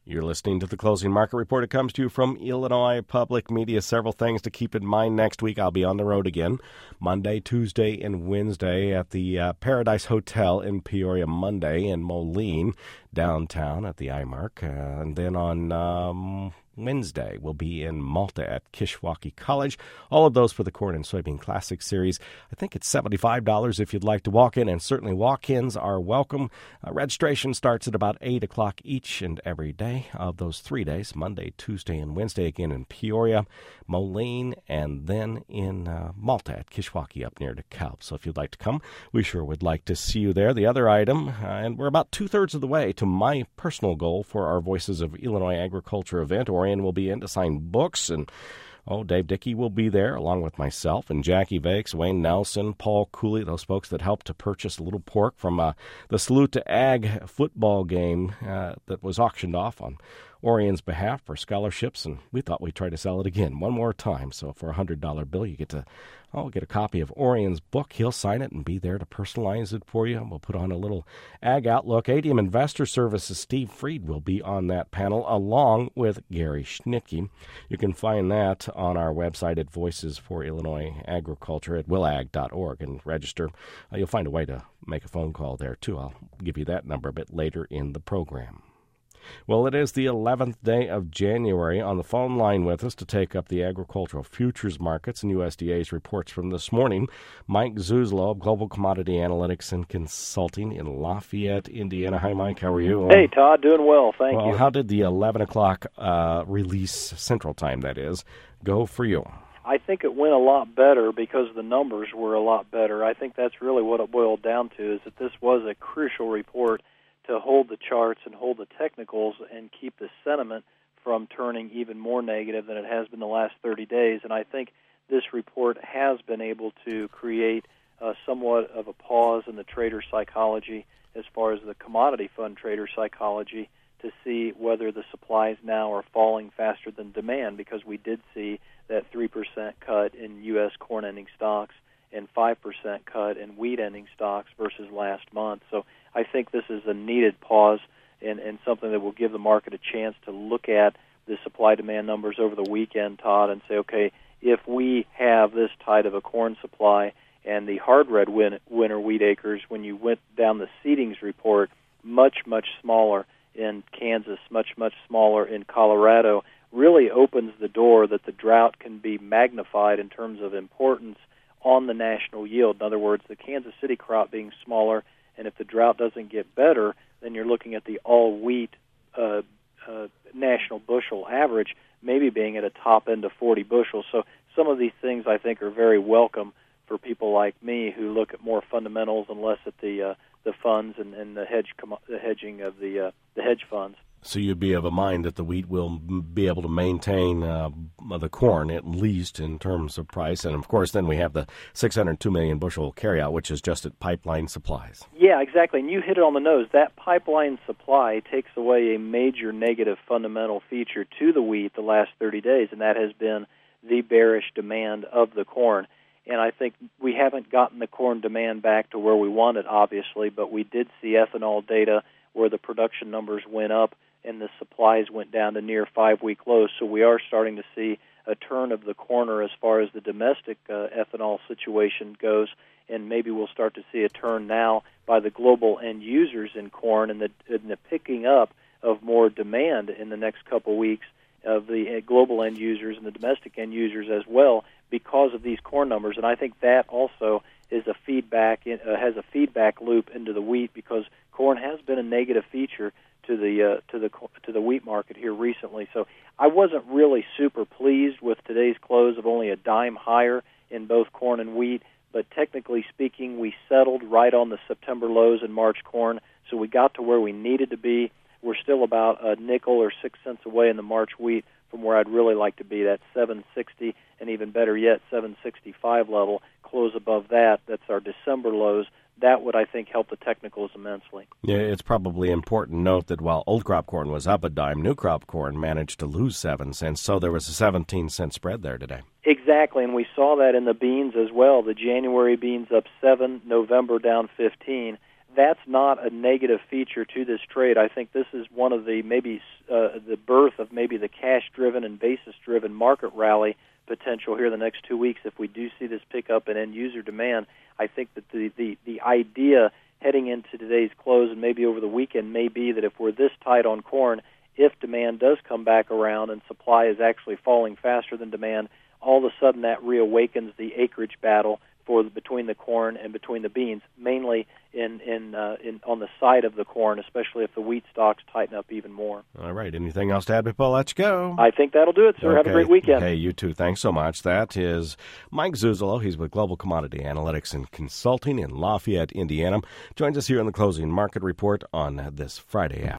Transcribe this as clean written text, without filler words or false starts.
You're listening to the Closing Market Report. It comes to you from Illinois Public Media. Several things to keep in mind next week. I'll be on the road again Monday, Tuesday, and Wednesday at the Paradise Hotel in Peoria Monday, and Moline downtown at the iMark. And then on Wednesday, we'll be in Malta at Kishwaukee College. All of those for the Corn and Soybean Classic Series. I think it's $75 if you'd like to walk in, and certainly walk-ins are welcome. Registration starts at about 8 o'clock each and every day of those 3 days, Monday, Tuesday, and Wednesday, again in Peoria, Moline, and then in Malta at Kishwaukee up near DeKalb. So if you'd like to come, we sure would like to see you there. The other item, and we're about two-thirds of the way to my personal goal for our Voices of Illinois Agriculture event. Orion will be in to sign books, and Dave Dickey will be there along with myself and Jackie Vakes, Wayne Nelson, Paul Cooley, those folks that helped to purchase a little pork from the Salute to Ag football game that was auctioned off on Orion's behalf for scholarships, and we thought we'd try to sell it again one more time. So for a $100 bill, you get to get a copy of Orion's book. He'll sign it and be there to personalize it for you. We'll put on a little Ag Outlook. ADM Investor Services' Steve Freed will be on that panel along with Gary Schnitke. You can find that on our website at Voices for Illinois Agriculture at willag.org and register. You'll find a way to make a phone call there, too. I'll give you that number a bit later in the program. Well, it is the 11th day of January. On the phone line with us to take up the agricultural futures markets and USDA's reports from this morning, Mike Zuzlo of Global Commodity Analytics and Consulting in Lafayette, Indiana. Hi, Mike. How are you? Hey, Todd. Doing well. Thank you. Well, how did the 11 o'clock release, Central Time, that is, go for you? I think it went a lot better because the numbers were a lot better. I think that's really what it boiled down to, is that this was a crucial report to hold the charts and hold the technicals and keep the sentiment from turning even more negative than it has been the last 30 days. And I think this report has been able to create somewhat of a pause in the trader psychology as far as the commodity fund trader psychology to see whether the supplies now are falling faster than demand, because we did see that 3% cut in U.S. corn ending stocks and 5% cut in wheat ending stocks versus last month. So I think this is a needed pause and something that will give the market a chance to look at the supply-demand numbers over the weekend, Todd, and say, okay, if we have this tight of a corn supply and the hard red winter wheat acres, when you went down the seedings report, much, much smaller in Kansas, much, much smaller in Colorado, really opens the door that the drought can be magnified in terms of importance on the national yield. In other words, the Kansas City crop being smaller, and if the drought doesn't get better, then you're looking at the all-wheat national bushel average maybe being at a top end of 40 bushels. So some of these things I think are very welcome for people like me who look at more fundamentals and less at the funds and the hedging of the hedge funds. So you'd be of a mind that the wheat will be able to maintain the corn, at least in terms of price. And, of course, then we have the 602 million bushel carryout, which is just at pipeline supplies. Yeah, exactly. And you hit it on the nose. That pipeline supply takes away a major negative fundamental feature to the wheat the last 30 days, and that has been the bearish demand of the corn. And I think we haven't gotten the corn demand back to where we want it, obviously, but we did see ethanol data where the production numbers went up and the supplies went down to near 5-week lows. So we are starting to see a turn of the corner as far as the domestic ethanol situation goes, and maybe we'll start to see a turn now by the global end users in corn and the picking up of more demand in the next couple weeks of the global end users and the domestic end users as well because of these corn numbers. And I think that also is a feedback has a feedback loop into the wheat, because corn has been a negative feature to the wheat market here recently. So I wasn't really super pleased with today's close of only a dime higher in both corn and wheat, but technically speaking, we settled right on the September lows in March corn, so we got to where we needed to be. We're still about a nickel or 6 cents away in the March wheat from where I'd really like to be, that 760, and even better yet, 765 level. Close above that, that's our December lows. That would, I think, help the technicals immensely. Yeah, it's probably important to note that while old crop corn was up a dime, new crop corn managed to lose 7 cents, so there was a 17-cent spread there today. Exactly, and we saw that in the beans as well. The January beans up 7, November down 15. that's not a negative feature to this trade. I think this is one of the the birth of maybe the cash-driven and basis-driven market rally potential here the next 2 weeks. If we do see this pickup in end-user demand, I think that the idea heading into today's close and maybe over the weekend may be that if we're this tight on corn, if demand does come back around and supply is actually falling faster than demand, all of a sudden that reawakens the acreage battle between the corn and between the beans, mainly on the side of the corn, especially if the wheat stocks tighten up even more. All right. Anything else to add before I let you go? I think that'll do it, sir. Okay. Have a great weekend. Hey, you too. Thanks so much. That is Mike Zuzolo. He's with Global Commodity Analytics and Consulting in Lafayette, Indiana. Joins us here on the Closing Market Report on this Friday afternoon.